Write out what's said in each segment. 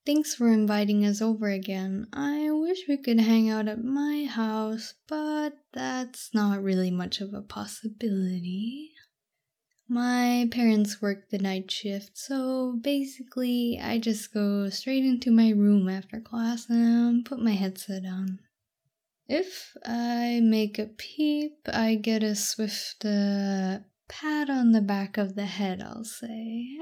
Thanks for inviting us over again. I wish we could hang out at my house, but that's not really much of a possibility. My parents work the night shift, so basically I just go straight into my room after class and put my headset on. If I make a peep, I get a swift pat on the back of the head, I'll say.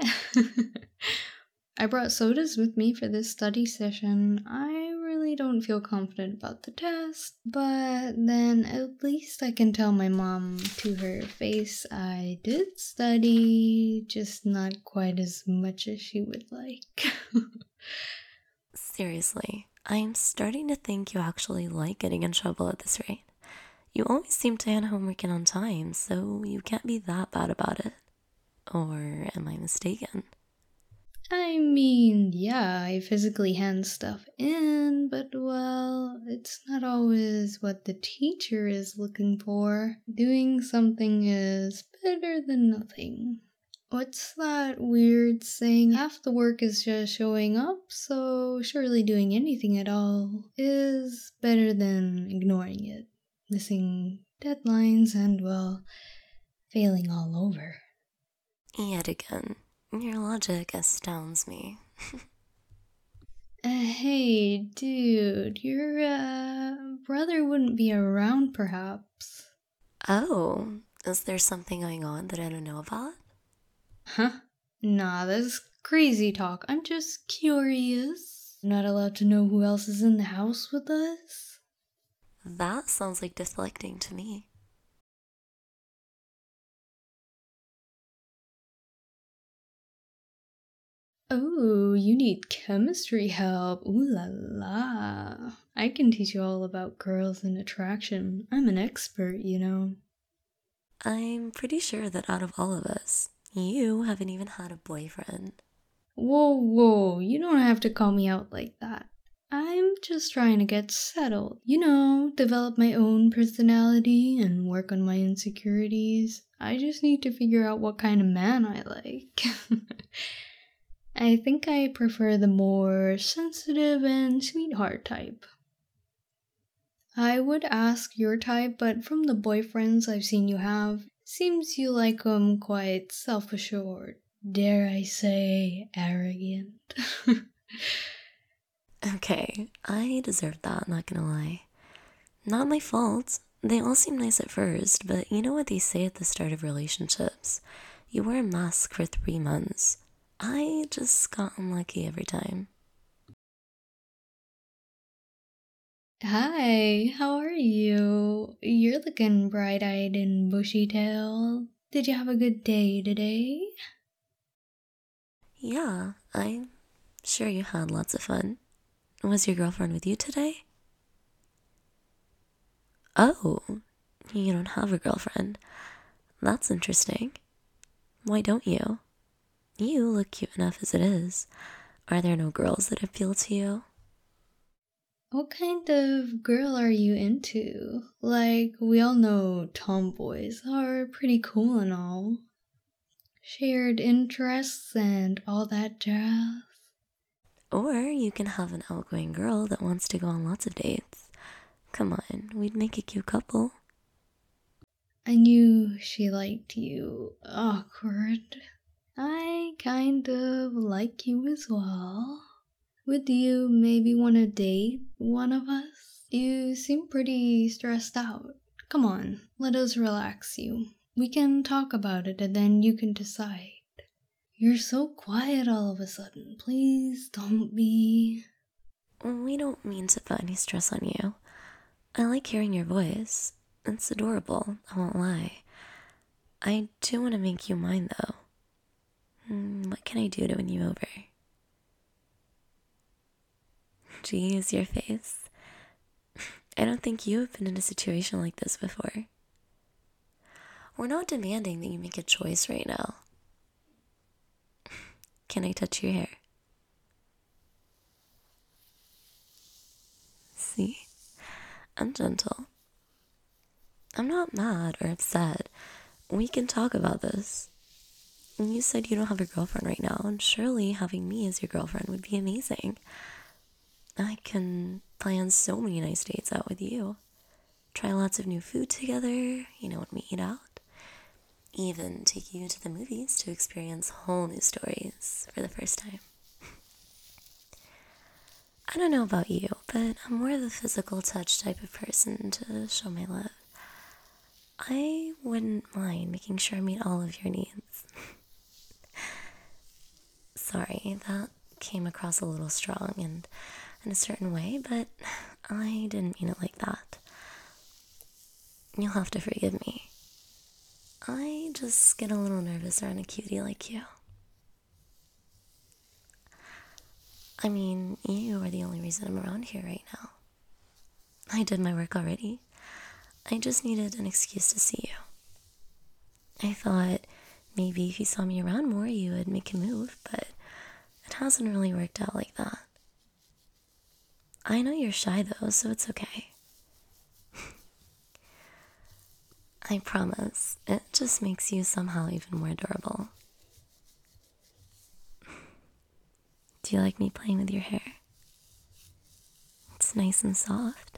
I brought sodas with me for this study session. I really don't feel confident about the test, but then at least I can tell my mom to her face I did study, just not quite as much as she would like. Seriously, I'm starting to think you actually like getting in trouble at this rate. You always seem to hand homework in on time, so you can't be that bad about it. Or am I mistaken? I mean, yeah, I physically hand stuff in, but well, it's not always what the teacher is looking for. Doing something is better than nothing. What's that weird saying? Half the work is just showing up, so surely doing anything at all is better than ignoring it, missing deadlines, and, well, failing all over. Yet again, your logic astounds me. Hey, dude, your brother wouldn't be around, perhaps. Oh, is there something going on that I don't know about? Huh? Nah, that's crazy talk. I'm just curious. I'm not allowed to know who else is in the house with us? That sounds like deflecting to me. Oh, you need chemistry help. Ooh la la. I can teach you all about girls and attraction. I'm an expert, you know. I'm pretty sure that out of all of us, you haven't even had a boyfriend. Whoa, you don't have to call me out like that. I'm just trying to get settled. You know, develop my own personality and work on my insecurities. I just need to figure out what kind of man I like. I think I prefer the more sensitive and sweetheart type. I would ask your type, but from the boyfriends I've seen you have, seems you like 'em quite self-assured. Dare I say, arrogant. Okay, I deserve that, not gonna lie. Not my fault. They all seem nice at first, but you know what they say at the start of relationships? You wear a mask for 3 months. I just got unlucky every time. Hi, how are you? You're looking bright-eyed and bushy-tailed. Did you have a good day today? Yeah, I'm sure you had lots of fun. Was your girlfriend with you today? Oh, you don't have a girlfriend. That's interesting. Why don't you? You look cute enough as it is. Are there no girls that appeal to you? What kind of girl are you into? Like, we all know tomboys are pretty cool and all. Shared interests and all that jazz. Or you can have an outgoing girl that wants to go on lots of dates. Come on, we'd make a cute couple. I knew she liked you. Awkward. I kind of like you as well. Would you maybe want to date one of us? You seem pretty stressed out. Come on, let us relax you. We can talk about it and then you can decide. You're so quiet all of a sudden. Please don't be. We don't mean to put any stress on you. I like hearing your voice. It's adorable, I won't lie. I do want to make you mine though. What can I do to win you over? Geez, your face. I don't think you've been in a situation like this before. We're not demanding that you make a choice right now. Can I touch your hair? See? I'm gentle. I'm not mad or upset. We can talk about this. You said you don't have a girlfriend right now, and surely having me as your girlfriend would be amazing. I can plan so many nice dates out with you. Try lots of new food together, when we eat out. Even take you to the movies to experience whole new stories for the first time. I don't know about you, but I'm more of a physical touch type of person to show my love. I wouldn't mind making sure I meet all of your needs. Sorry, that came across a little strong and in a certain way, but I didn't mean it like that. You'll have to forgive me. I just get a little nervous around a cutie like you. I mean, you are the only reason I'm around here right now. I did my work already. I just needed an excuse to see you. I thought maybe if you saw me around more, you would make a move, but it hasn't really worked out like that. I know you're shy though, so it's okay. I promise, it just makes you somehow even more adorable. Do you like me playing with your hair? It's nice and soft.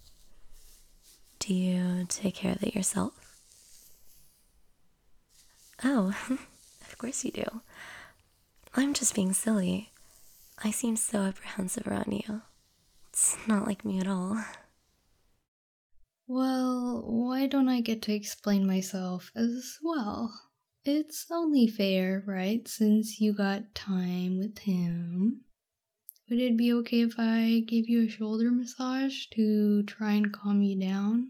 Do you take care of it yourself? Oh, of course you do. I'm just being silly. I seem so apprehensive around you. It's not like me at all. Well, why don't I get to explain myself as well? It's only fair, right, since you got time with him. Would it be okay if I gave you a shoulder massage to try and calm you down?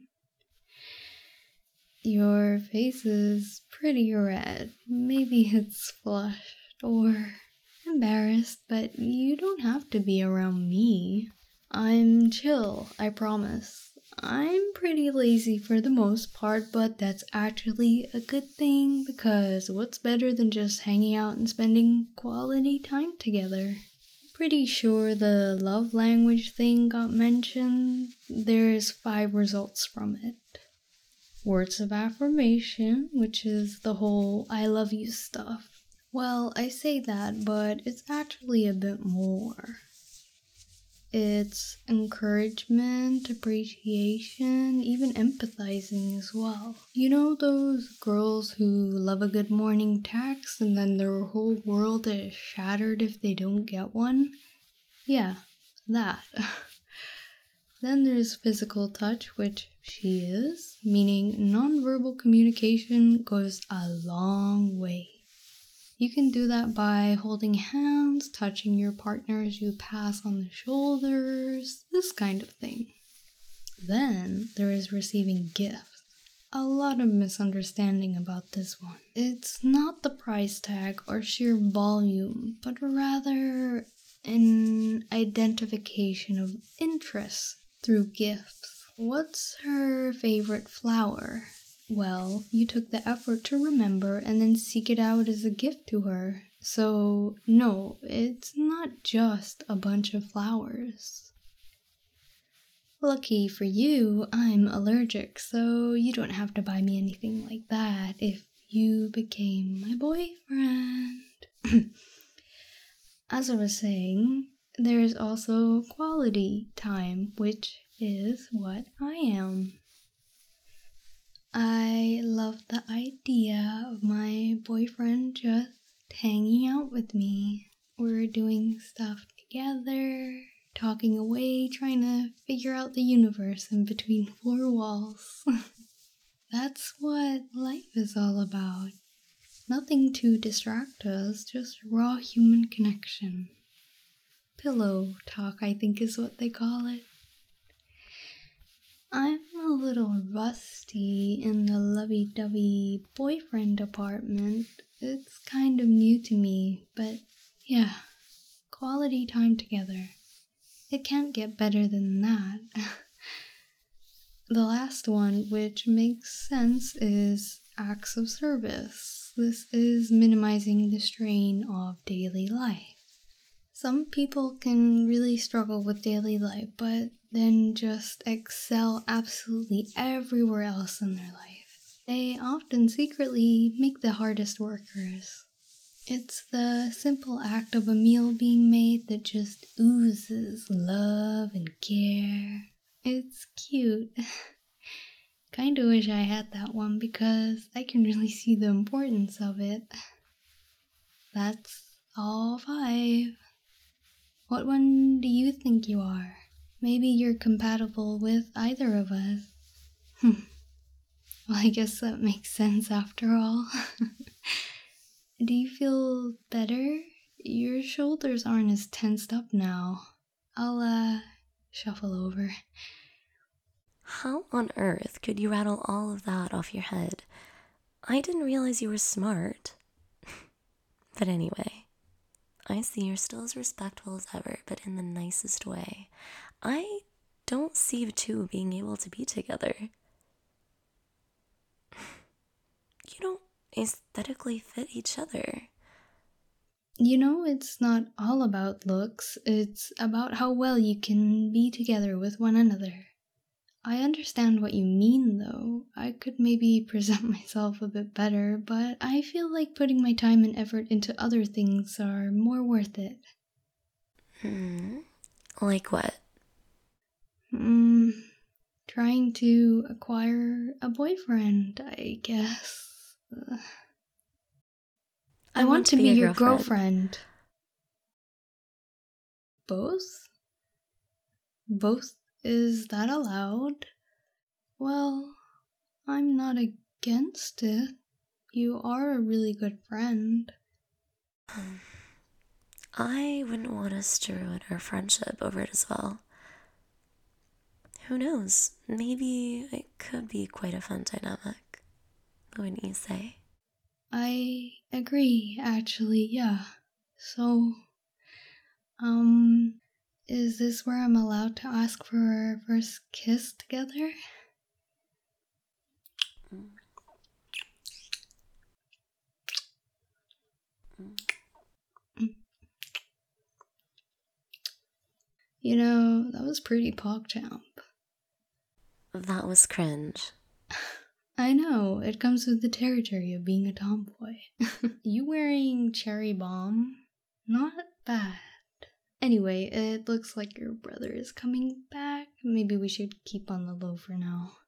Your face is pretty red. Maybe it's flushed or embarrassed, but you don't have to be around me. I'm chill, I promise. I'm pretty lazy for the most part, but that's actually a good thing because what's better than just hanging out and spending quality time together? Pretty sure the love language thing got mentioned. There's 5 results from it. Words of affirmation, which is the whole I love you stuff. Well, I say that, but it's actually a bit more. It's encouragement, appreciation, even empathizing as well. You know those girls who love a good morning text and then their whole world is shattered if they don't get one? Yeah, that. Then there's physical touch, which she is, meaning nonverbal communication goes a long way. You can do that by holding hands, touching your partner as you pass on the shoulders, this kind of thing. Then there is receiving gifts. A lot of misunderstanding about this one. It's not the price tag or sheer volume, but rather an identification of interests through gifts. What's her favorite flower? Well, you took the effort to remember and then seek it out as a gift to her. So, no, it's not just a bunch of flowers. Lucky for you, I'm allergic, so you don't have to buy me anything like that if you became my boyfriend. As I was saying, there's also quality time, which is what I am. I love the idea of my boyfriend just hanging out with me. We're doing stuff together, talking away, trying to figure out the universe in between 4 walls. That's what life is all about. Nothing to distract us, just raw human connection. Pillow talk, I think is what they call it. I'm a little rusty in the lovey-dovey boyfriend department. It's kind of new to me, but yeah, quality time together. It can't get better than that. The last one, which makes sense, is acts of service. This is minimizing the strain of daily life. Some people can really struggle with daily life, but then just excel absolutely everywhere else in their life. They often secretly make the hardest workers. It's the simple act of a meal being made that just oozes love and care. It's cute. Kinda wish I had that one because I can really see the importance of it. That's all 5. What one do you think you are? Maybe you're compatible with either of us. Well, I guess that makes sense after all. Do you feel better? Your shoulders aren't as tensed up now. I'll, shuffle over. How on earth could you rattle all of that off your head? I didn't realize you were smart. But anyway, I see you're still as respectful as ever, but in the nicest way. I don't see you two being able to be together. You don't aesthetically fit each other. You know, it's not all about looks, it's about how well you can be together with one another. I understand what you mean, though. I could maybe present myself a bit better, but I feel like putting my time and effort into other things are more worth it. Like what? Trying to acquire a boyfriend, I guess. I want to be your girlfriend. Both? Both? Is that allowed? Well, I'm not against it. You are a really good friend. I wouldn't want us to ruin our friendship over it as well. Who knows? Maybe it could be quite a fun dynamic. Wouldn't you say? I agree, actually, yeah. So, is this where I'm allowed to ask for our first kiss together? You know, that was pretty PogChamp. That was cringe. I know, it comes with the territory of being a tomboy. You wearing cherry bomb? Not bad. Anyway, it looks like your brother is coming back. Maybe we should keep on the low for now.